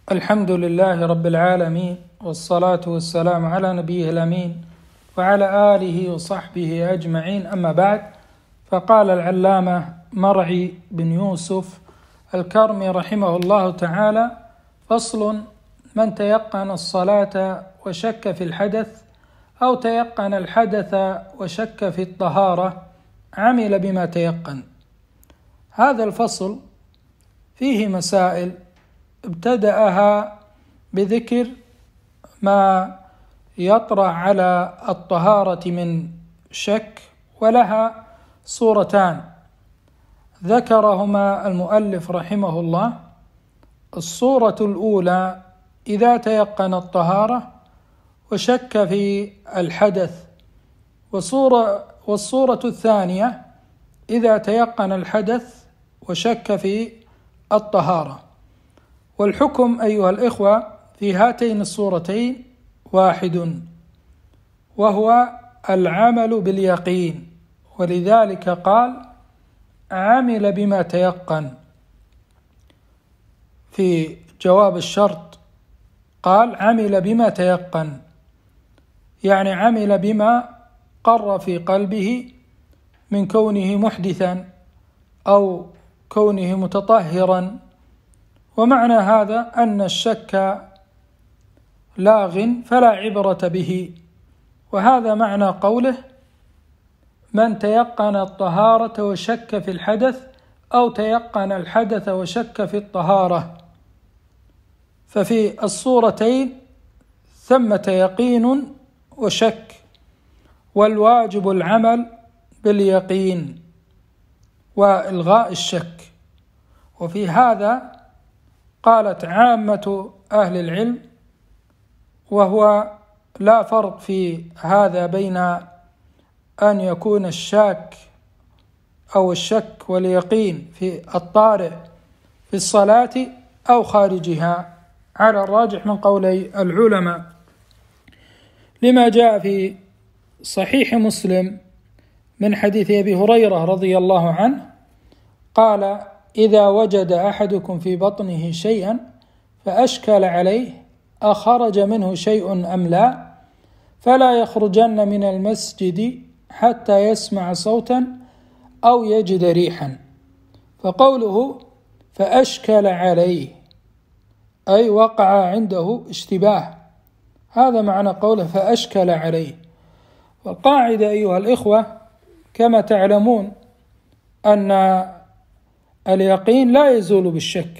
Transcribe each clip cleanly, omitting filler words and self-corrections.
الحمد لله رب العالمين، والصلاة والسلام على نبيه الأمين وعلى آله وصحبه أجمعين. أما بعد، فقال العلامة مرعي بن يوسف الكرمي رحمه الله تعالى: فصل: من تيقن الصلاة وشك في الحدث أو تيقن الحدث وشك في الطهارة عمل بما تيقن. هذا الفصل فيه مسائل ابتدأها بذكر ما يطرأ على الطهارة من شك، ولها صورتان ذكرهما المؤلف رحمه الله. الصورة الأولى إذا تيقن الطهارة وشك في الحدث، والصورة الثانية إذا تيقن الحدث وشك في الطهارة. والحكم أيها الإخوة في هاتين الصورتين واحد، وهو العمل باليقين، ولذلك قال: عمل بما تيقن. في جواب الشرط قال: عمل بما تيقن، يعني عمل بما قر في قلبه من كونه محدثا أو كونه متطهرا. ومعنى هذا أن الشك لاغ فلا عبرة به، وهذا معنى قوله: من تيقن الطهارة وشك في الحدث أو تيقن الحدث وشك في الطهارة. ففي الصورتين ثمة يقين وشك، والواجب العمل باليقين وإلغاء الشك. وفي هذا قالت عامة أهل العلم، وهو لا فرق في هذا بين أن يكون الشك أو الشك واليقين في الطارئ في الصلاة أو خارجها، على الراجح من قولي العلماء، لما جاء في صحيح مسلم من حديث أبي هريرة رضي الله عنه قال: إذا وجد أحدكم في بطنه شيئا فأشكل عليه أخرج منه شيء أم لا، فلا يخرجن من المسجد حتى يسمع صوتا أو يجد ريحا. فقوله فأشكل عليه أي وقع عنده اشتباه، هذا معنى قوله فأشكل عليه. والقاعدة أيها الإخوة كما تعلمون أن اليقين لا يزول بالشك،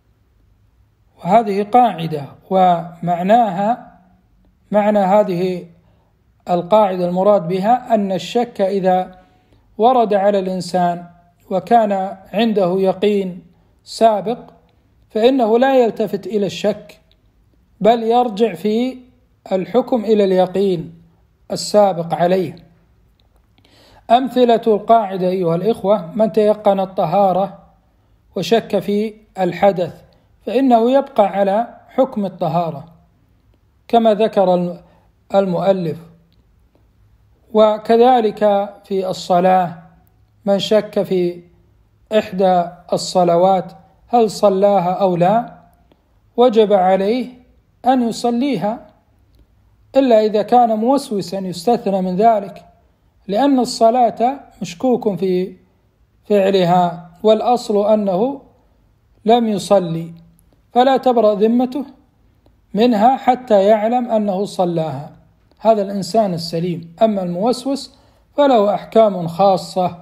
وهذه قاعدة، ومعناها معنى هذه القاعدة المراد بها أن الشك إذا ورد على الإنسان وكان عنده يقين سابق فإنه لا يلتفت إلى الشك، بل يرجع في الحكم إلى اليقين السابق عليه. أمثلة القاعدة أيها الإخوة: من تيقن الطهارة وشك في الحدث فإنه يبقى على حكم الطهارة كما ذكر المؤلف. وكذلك في الصلاة، من شك في إحدى الصلوات هل صلاها أو لا، وجب عليه أن يصليها، إلا إذا كان موسوسا يستثنى من ذلك، لأن الصلاة مشكوك في فعلها، والأصل أنه لم يصلي، فلا تبرأ ذمته منها حتى يعلم أنه صلاها، هذا الإنسان السليم. أما الموسوس فله أحكام خاصة،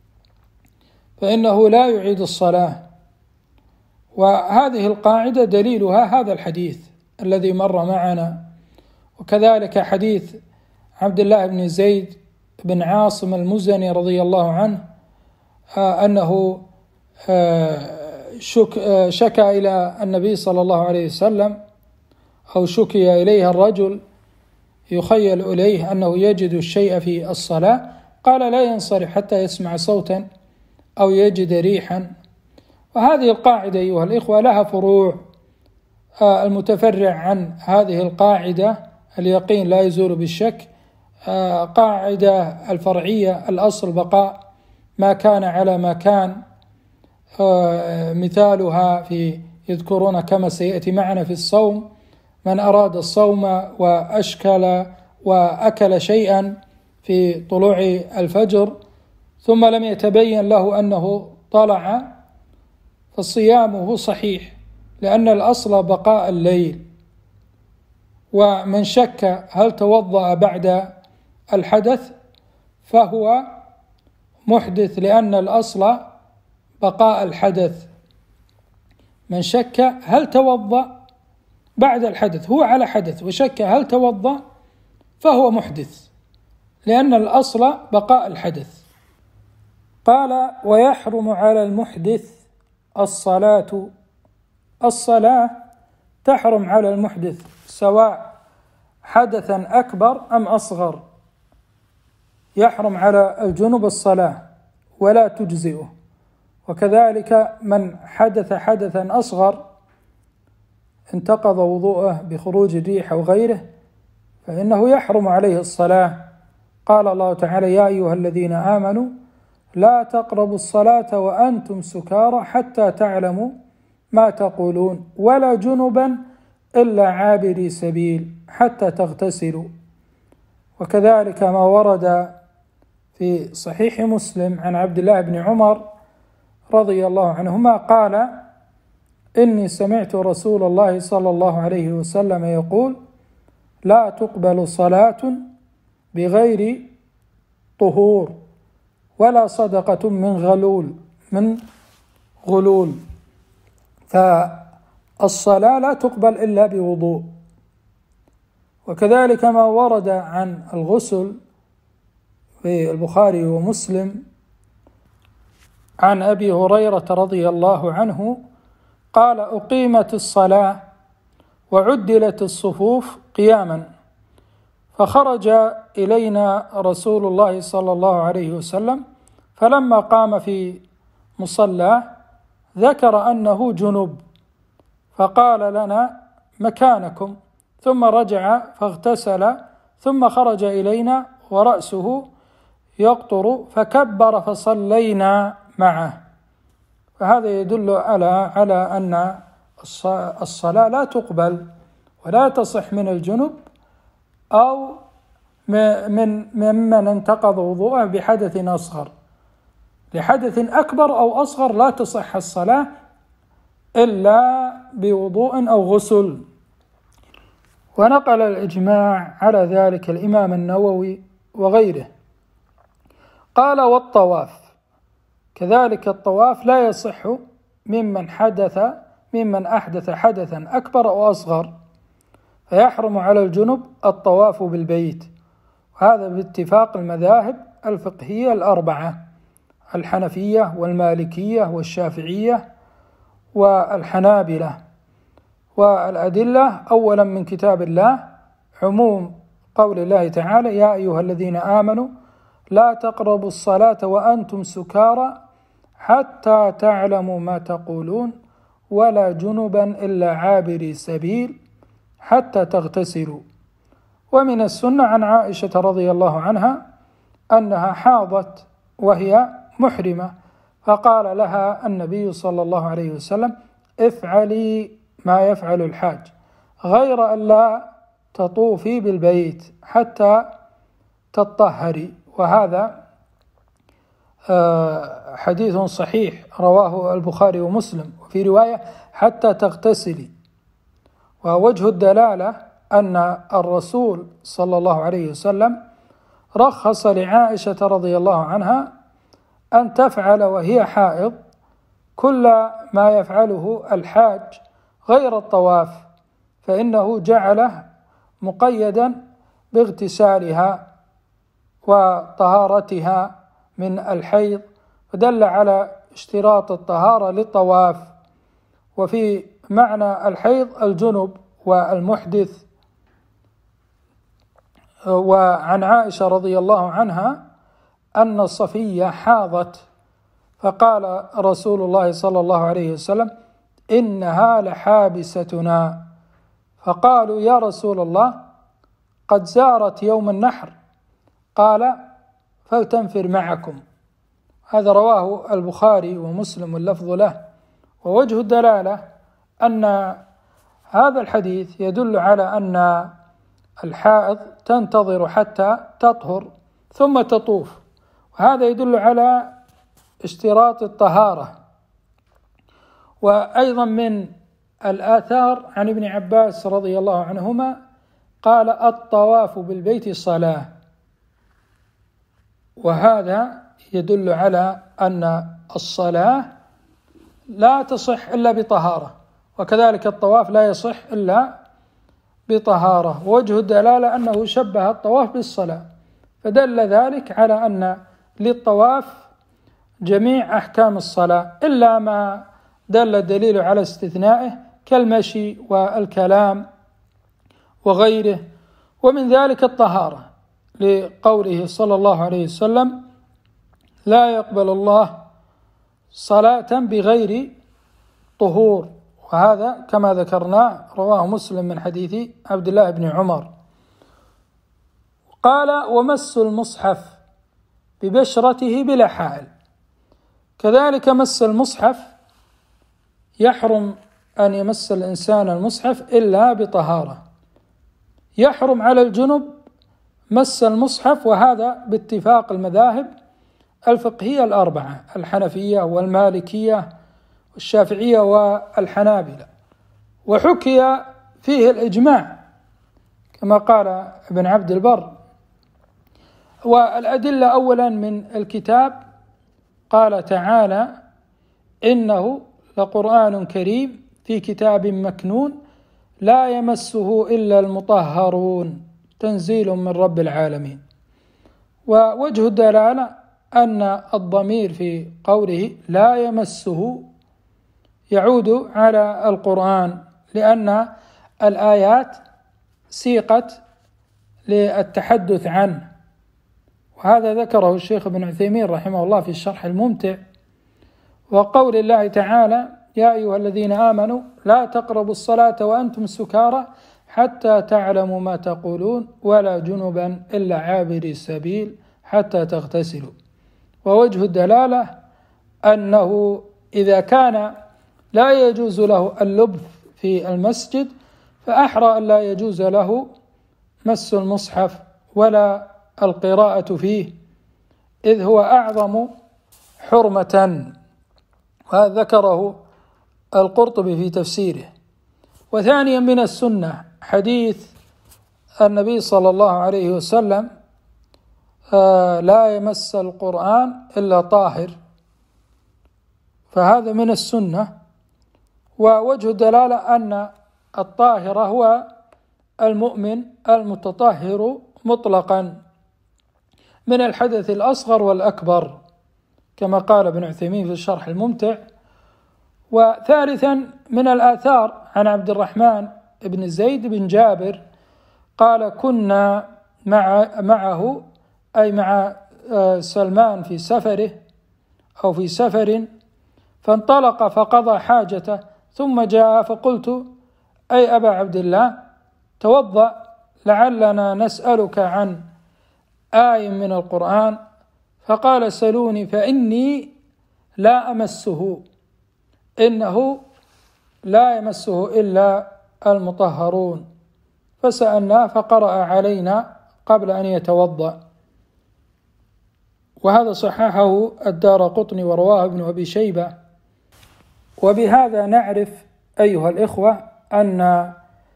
فإنه لا يعيد الصلاة. وهذه القاعدة دليلها هذا الحديث الذي مر معنا، وكذلك حديث عبد الله بن زيد بن عاصم المزني رضي الله عنه أنه شكى إلى النبي صلى الله عليه وسلم، أو شكي إليه الرجل يخيل إليه أنه يجد الشيء في الصلاة، قال: لا ينصرف حتى يسمع صوتا أو يجد ريحا. وهذه القاعدة أيها الإخوة لها فروع. المتفرع عن هذه القاعدة اليقين لا يزول بالشك، قاعدة الفرعية الأصل بقاء ما كان على ما كان، مثالها في يذكرون كما سيأتي معنا في الصوم من أراد الصوم وأشكل وأكل شيئا في طلوع الفجر ثم لم يتبين له أنه طلع فصيامه صحيح، لأن الأصل بقاء الليل. ومن شك هل توضأ بعد الحدث فهو محدث، لأن الأصل بقاء الحدث. من شك هل توضأ بعد الحدث، هو على حدث وشك هل توضأ فهو محدث، لأن الأصل بقاء الحدث. قال: ويحرم على المحدث الصلاة تحرم على المحدث سواء حدثا أكبر أم أصغر. يحرم على الجنب الصلاة ولا تجزئه، وكذلك من حدث حدثا أصغر انتقض وضوءه بخروج الريح أو غيره فإنه يحرم عليه الصلاة. قال الله تعالى: يا أيها الذين آمنوا لا تقربوا الصلاة وأنتم سكارى حتى تعلموا ما تقولون ولا جنبا إلا عابري سبيل حتى تغتسلوا. وكذلك ما ورد في صحيح مسلم عن عبد الله بن عمر رضي الله عنهما قال: إني سمعت رسول الله صلى الله عليه وسلم يقول: لا تقبل صلاة بغير طهور ولا صدقة من غلول. فالصلاة لا تقبل إلا بوضوء. وكذلك ما ورد عن الغسل في البخاري ومسلم عن أبي هريرة رضي الله عنه قال: أقيمت الصلاة وعدلت الصفوف قياما، فخرج إلينا رسول الله صلى الله عليه وسلم، فلما قام في مصلاه ذكر أنه جنب، فقال لنا: مكانكم، ثم رجع فاغتسل، ثم خرج إلينا ورأسه يقطر فكبر فصلينا معه. فهذا يدل على أن الصلاة لا تقبل ولا تصح من الجنب أو ممن انتقض وضوءه بحدث أصغر. لحدث أكبر أو أصغر لا تصح الصلاة إلا بوضوء أو غسل. ونقل الإجماع على ذلك الإمام النووي وغيره. قال: والطواف كذلك، الطواف لا يصح ممن أحدث حدثا أكبر أو أصغر، فيحرم على الجنب الطواف بالبيت، وهذا باتفاق المذاهب الفقهية الأربعة: الحنفية والمالكية والشافعية والحنابلة. والأدلة أولا من كتاب الله عموم قول الله تعالى: يا أيها الذين آمنوا لا تقربوا الصلاة وأنتم سكارى حتى تعلموا ما تقولون ولا جنبا إلا عابري سبيل حتى تغتسلوا. ومن السنة عن عائشة رضي الله عنها أنها حاضت وهي محرمة، فقال لها النبي صلى الله عليه وسلم: افعلي ما يفعل الحاج غير أن لا تطوفي بالبيت حتى تطهري. وهذا حديث صحيح رواه البخاري ومسلم، وفي رواية حتى تغتسلي. ووجه الدلالة أن الرسول صلى الله عليه وسلم رخص لعائشة رضي الله عنها أن تفعل وهي حائض كل ما يفعله الحاج غير الطواف، فإنه جعله مقيدا باغتسالها وطهارتها من الحيض، فدل على اشتراط الطهارة للطواف. وفي معنى الحيض الجنب والمحدث. وعن عائشة رضي الله عنها أن الصفية حاضت، فقال رسول الله صلى الله عليه وسلم: إنها لحابستنا. فقالوا: يا رسول الله قد زارت يوم النحر. قال: فلتنفر معكم. هذا رواه البخاري ومسلم واللفظ له. ووجه الدلالة أن هذا الحديث يدل على أن الحائض تنتظر حتى تطهر ثم تطوف، وهذا يدل على اشتراط الطهارة. وأيضا من الآثار عن ابن عباس رضي الله عنهما قال: الطواف بالبيت صلاة. وهذا يدل على أن الصلاة لا تصح إلا بطهارة، وكذلك الطواف لا يصح إلا بطهارة. ووجه الدلالة أنه شبه الطواف بالصلاة، فدل ذلك على أن للطواف جميع أحكام الصلاة إلا ما دل الدليل على استثنائه كالمشي والكلام وغيره. ومن ذلك الطهارة، لقوله صلى الله عليه وسلم: لا يقبل الله صلاة بغير طهور. وهذا كما ذكرنا رواه مسلم من حديث عبد الله بن عمر. قال: ومس المصحف ببشرته بلا حائل. كذلك مس المصحف يحرم أن يمس الإنسان المصحف إلا بطهارة. يحرم على الجنب مس المصحف، وهذا باتفاق المذاهب الفقهية الأربعة: الحنفية والمالكية والشافعية والحنابلة. وحكي فيه الإجماع كما قال ابن عبد البر. والأدلة أولا من الكتاب، قال تعالى: إنه لقرآن كريم في كتاب مكنون لا يمسه إلا المطهرون تنزيل من رب العالمين. ووجه الدلالة أن الضمير في قوله لا يمسه يعود على القرآن، لأن الآيات سيقت للتحدث عنه، وهذا ذكره الشيخ ابن عثيمين رحمه الله في الشرح الممتع. وقول الله تعالى: يا أيها الذين آمنوا لا تقربوا الصلاة وأنتم سكارى حتى تعلموا ما تقولون ولا جنبا إلا عابري السبيل حتى تغتسلوا. ووجه الدلالة أنه إذا كان لا يجوز له اللبث في المسجد فأحرى أن لا يجوز له مس المصحف ولا القراءة فيه، إذ هو أعظم حرمة. وهذا ذكره القرطبي في تفسيره. وثانيا من السنة حديث النبي صلى الله عليه وسلم: لا يمس القرآن إلا طاهر. فهذا من السنة. ووجه الدلالة أن الطاهر هو المؤمن المتطهر مطلقا من الحدث الأصغر والأكبر، كما قال ابن عثيمين في الشرح الممتع. وثالثا من الآثار عن عبد الرحمن بن زيد بن جابر قال: كنا معه أي مع سلمان في سفره أو في سفر، فانطلق فقضى حاجته ثم جاء فقلت: أي أبا عبد الله توضأ لعلنا نسألك عن آية من القرآن. فقال: سلوني فإني لا أمسه، إنه لا يمسه إلا المطهرون. فسألناه فقرأ علينا قبل أن يتوضأ. وهذا صححه الدارقطني ورواه ابن أبي شيبة. وبهذا نعرف أيها الإخوة أن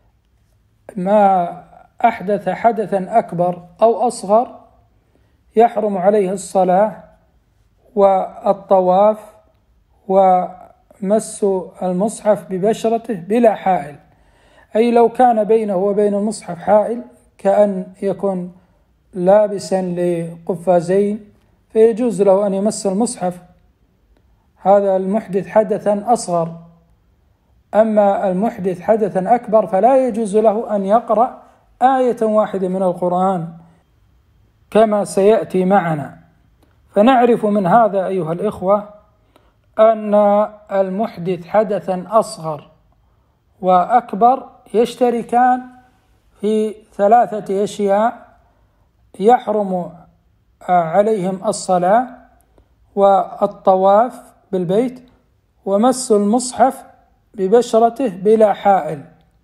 ما أحدث حدثا أكبر أو أصغر يحرم عليه الصلاة والطواف ومس المصحف ببشرته بلا حائل، أي لو كان بينه وبين المصحف حائل كأن يكون لابسا لقفازين فيجوز له أن يمس المصحف، هذا المحدث حدثا أصغر. أما المحدث حدثا أكبر فلا يجوز له أن يقرأ آية واحدة من القرآن كما سيأتي معنا. فنعرف من هذا أيها الإخوة أن المحدث حدثا أصغر وأكبر يشتركان في ثلاثة أشياء: يحرم عليهم الصلاة والطواف بالبيت ومس المصحف ببشرته بلا حائل.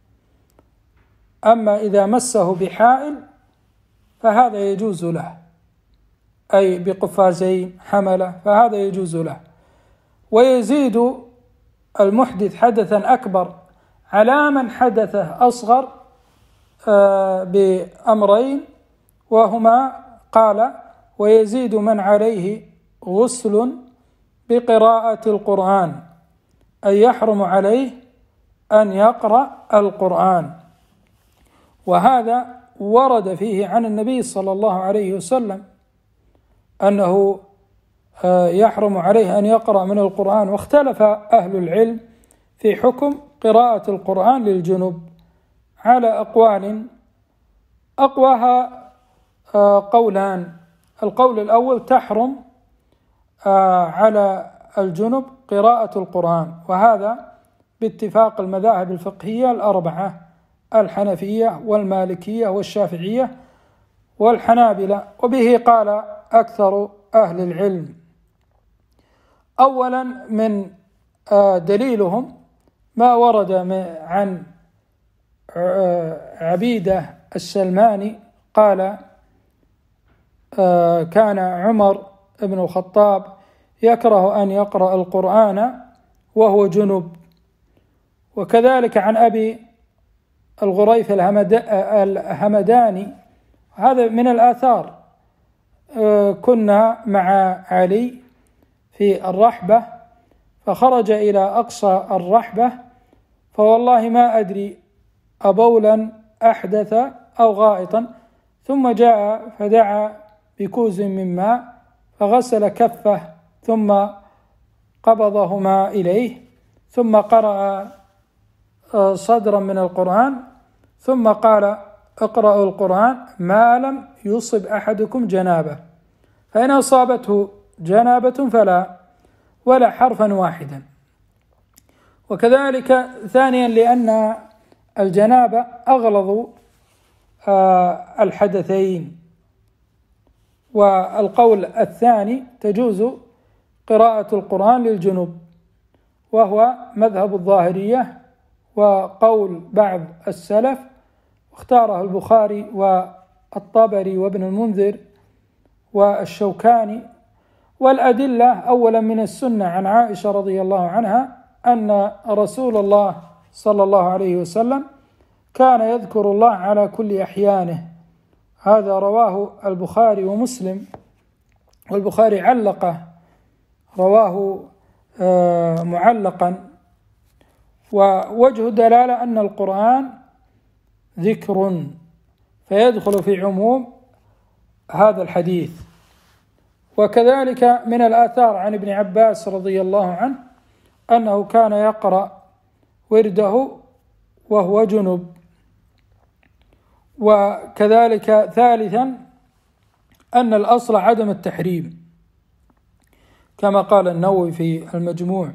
أما إذا مسه بحائل فهذا يجوز له، أي بقفازين حملة، فهذا يجوز له. ويزيد المحدث حدثا أكبر على من حدثه أصغر بأمرين، وهما قال: ويزيد من عليه غسل بقراءة القرآن، أي يحرم عليه أن يقرأ القرآن. وهذا ورد فيه عن النبي صلى الله عليه وسلم أنه يحرم عليه أن يقرأ من القرآن. واختلف أهل العلم في حكم قراءة القرآن للجنب على أقوال، أقواها قولان. القول الأول: تحرم على الجنب قراءة القرآن، وهذا باتفاق المذاهب الفقهية الأربعة: الحنفية والمالكية والشافعية والحنابلة، وبه قال أكثر أهل العلم. أولا من دليلهم ما ورد عن عبيدة السلماني قال: كان عمر بن الخطاب يكره أن يقرأ القرآن وهو جنب. وكذلك عن أبي الغريف الهمداني، هذا من الآثار: كنا مع علي في الرحبة فخرج إلى أقصى الرحبة، فوالله ما أدري أبولا أحدث أو غائطا، ثم جاء فدعا بكوز من ماء فغسل كفه ثم قبضهما إليه، ثم قرأ صدرا من القرآن، ثم قال: اقرأوا القرآن ما لم يصب أحدكم جنابة، فإن أصابته جنابة فلا، ولا حرفا واحدا. وكذلك ثانيا لأن الجنابة أغلظ الحدثين. والقول الثاني: تجوز قراءة القرآن للجنوب، وهو مذهب الظاهرية وقول بعض السلف، اختاره البخاري والطبري وابن المنذر والشوكاني. والأدلة: أولا من السنة عن عائشة رضي الله عنها أن رسول الله صلى الله عليه وسلم كان يذكر الله على كل أحيانه، هذا رواه البخاري ومسلم، والبخاري علقه، رواه معلقا. ووجه دلالة أن القرآن ذكر، فيدخل في عموم هذا الحديث. وكذلك من الآثار عن ابن عباس رضي الله عنه أنه كان يقرأ ورده وهو جنب. وكذلك ثالثا أن الأصل عدم التحريم، كما قال النووي في المجموع.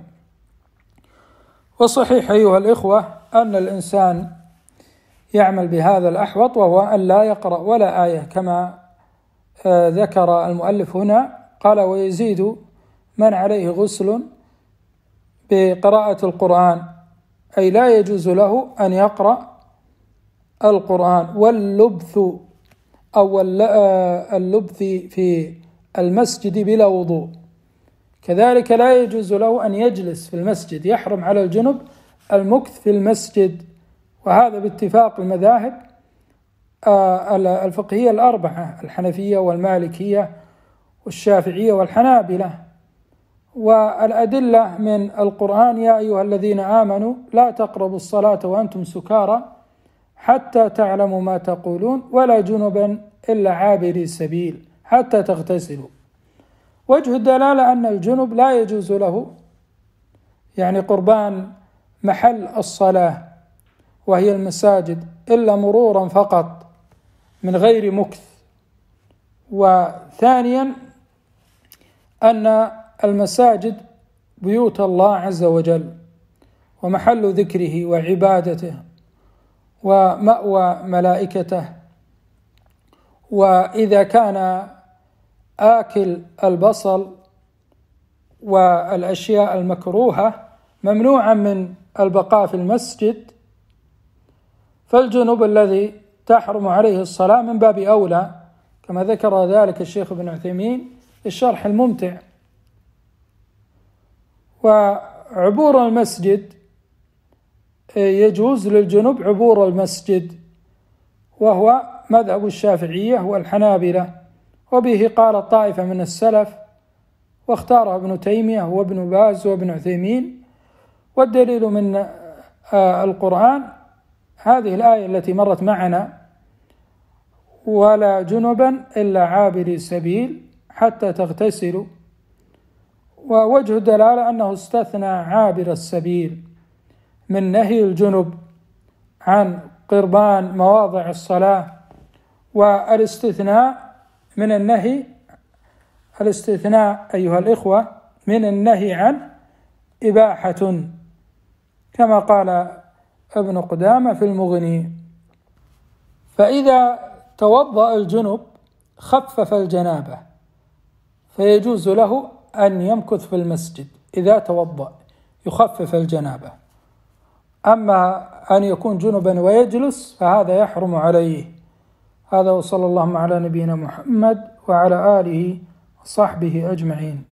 وصحيح أيها الإخوة أن الإنسان يعمل بهذا الأحوط، وهو أن لا يقرأ ولا آية، كما ذكر المؤلف هنا، قال: ويزيد من عليه غسل بقراءة القرآن، أي لا يجوز له أن يقرأ القرآن. واللبث أو اللبث في المسجد بلا وضوء، كذلك لا يجوز له أن يجلس في المسجد، يحرم على الجنب المكث في المسجد. وهذا باتفاق المذاهب الفقهية الأربعة: الحنفية والمالكية والشافعية والحنابلة. والأدلة من القرآن: يا أيها الذين آمنوا لا تقربوا الصلاة وأنتم سكارى حتى تعلموا ما تقولون ولا جنبا إلا عابري سبيل حتى تغتسلوا. وجه الدلالة أن الجنب لا يجوز له يعني قربان محل الصلاة وهي المساجد إلا مرورا فقط من غير مكث. وثانيا أن المساجد بيوت الله عز وجل ومحل ذكره وعبادته ومأوى ملائكته. وإذا كان آكل البصل والأشياء المكروهة ممنوعا من البقاء في المسجد، فالجنوب الذي تحرم عليه الصلاة من باب أولى، كما ذكر ذلك الشيخ ابن عثيمين في الشرح الممتع. وعبور المسجد يجوز للجنوب عبور المسجد، وهو مذهب الشافعية والحنابلة، وبه قال طائفة من السلف، واختاره ابن تيمية وابن باز وابن عثيمين. والدليل من القرآن هذه الآية التي مرت معنا: ولا جنبا إلا عابري سبيل حتى تغتسلوا. ووجه الدلالة أنه استثنى عابر السبيل من نهي الجنب عن قربان مواضع الصلاة. والاستثناء من النهي، الاستثناء أيها الإخوة من النهي عن إباحة، كما قال ابن قدامة في المغني. فإذا توضأ الجنب خفف الجنابة، فيجوز له أن يمكث في المسجد إذا توضأ يخفف الجنابة. أما أن يكون جنبا ويجلس فهذا يحرم عليه. هذا، وصلى الله على نبينا محمد وعلى آله وصحبه أجمعين.